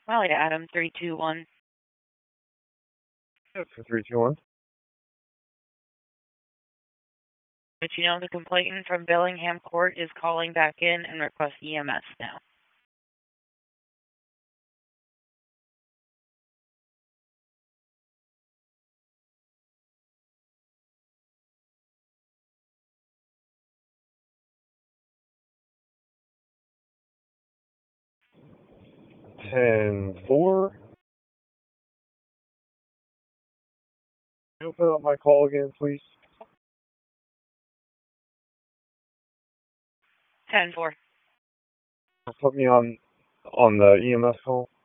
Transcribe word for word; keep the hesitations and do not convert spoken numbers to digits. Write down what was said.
Molly to Adam, three two one. Yeah, for three two one. But you know the complainant from Bellingham Court is calling back in and requests E M S now. ten four. Can you open up my call again, please? ten four. Put me on on the E M S call.